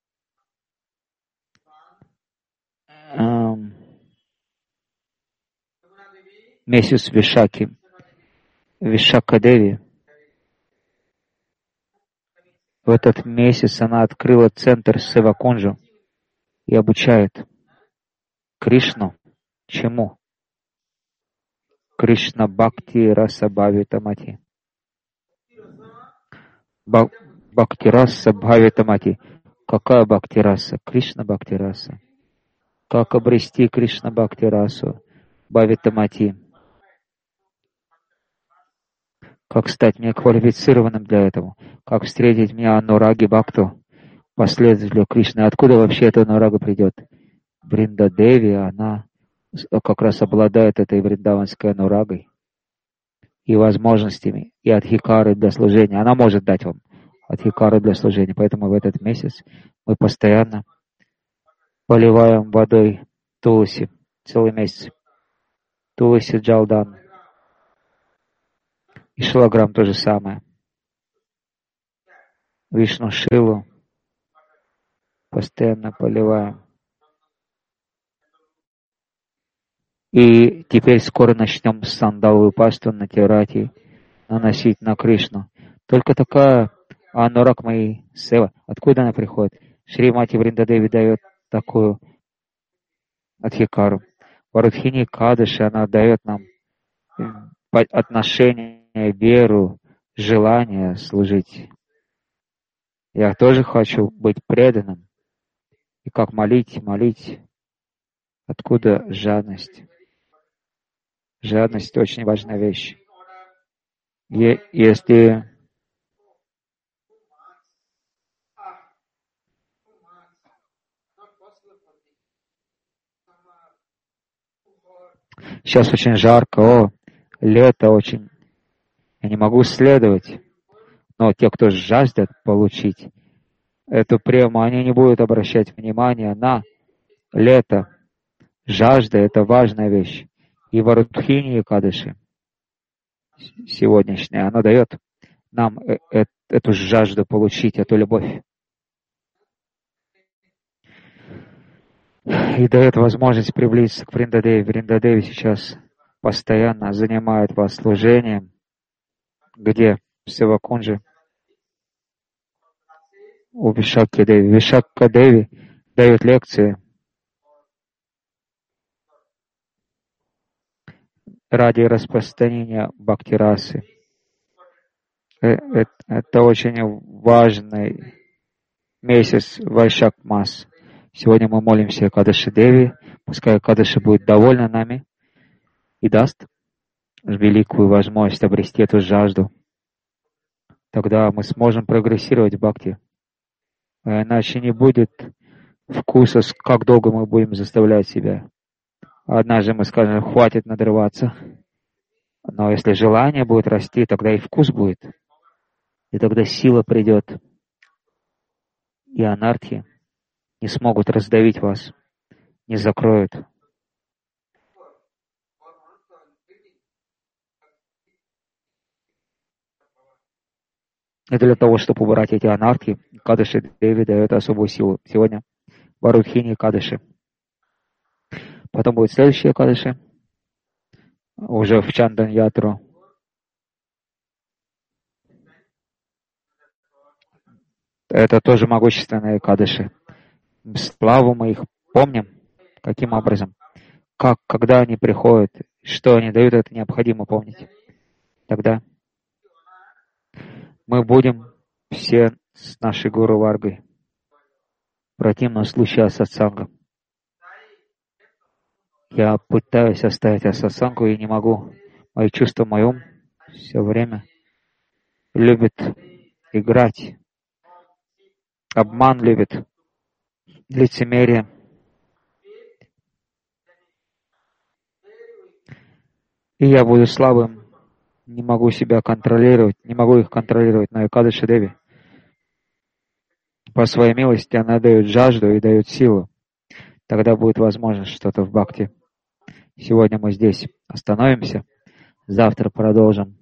эм, месяц Вишаки, Вишака-деви, В этот месяц она открыла центр Севакунджу и обучает Кришну. Чему? Кришна Бхакти Раса Бхавитамати. Бхакти Раса Бхавитамати. Какая Бхакти Раса? Кришна Бхакти Раса. Как обрести Кришна Бхакти Расу? Бхавитамати. Как стать мне квалифицированным для этого? Как встретить меня Анураги Бхакту, последователю Кришны? Откуда вообще эта Анурага придет? Вриндадеви, она как раз обладает этой вриндаванской Анурагой и возможностями, и адхикары для служения. Она может дать вам адхикары для служения. Поэтому в этот месяц мы постоянно поливаем водой Туласи целый месяц. Туласи Джалдан. И Шилаграм то же самое. Вишну Шилу постоянно поливаем. И теперь скоро начнем сандаловую пасту натирать и наносить на Кришну. Только такая Анурак Майи Сева. Откуда она приходит? Шримати Вриндадеви дает такую адхикару. Варудхини Кадыши, она дает нам отношение, веру, желание служить. Я тоже хочу быть преданным. И как молить, молить. Откуда жадность? Жадность очень важная вещь. И если сейчас очень жарко, о, лето очень, я не могу следовать. Но те, кто жаждет получить эту прему, они не будут обращать внимания на лето. Жажда — это важная вещь. И Варудхини Экадаши сегодняшняя, она дает нам э- э- эту жажду получить, эту любовь. И дает возможность приблизиться к Вриндадеви. Вриндадеви сейчас постоянно занимает вас служением. Где? В Севакунже. У Вишакки Деви. Вишакка Деви дает лекции ради распространения бхакти-расы. Это очень важный месяц Вайшак Мас. Сегодня мы молимся Экадаши Деви. Пускай Экадаши будет довольна нами и даст великую возможность обрести эту жажду. Тогда мы сможем прогрессировать в бхакти. Иначе не будет вкуса, как долго мы будем заставлять себя. Однажды мы скажем, хватит надрываться. Но если желание будет расти, тогда и вкус будет. И тогда сила придет. И анархи не смогут раздавить вас, не закроют. И для того, чтобы убрать эти анархи, Кадыши Деви дает особую силу. Сегодня Варудхини Кадыши. Потом будет следующие Кадыши, уже в Чандан-ятру. Это тоже могущественные Кадыши. Славу мы их помним. Каким образом? Как, когда они приходят, что они дают, это необходимо помнить. Тогда мы будем все с нашей Гуру Варгой. В противном случае асатсанга. Я пытаюсь оставить асатсангу и не могу. Мои чувства, мой ум все время любит играть. Обман любит. Лицемерие. И я буду слабым. Не могу себя контролировать. Не могу их контролировать. Но Экадаши Деви по своей милости она дает жажду и дает силу. Тогда будет возможно что-то в бхакти. Сегодня мы здесь остановимся. Завтра продолжим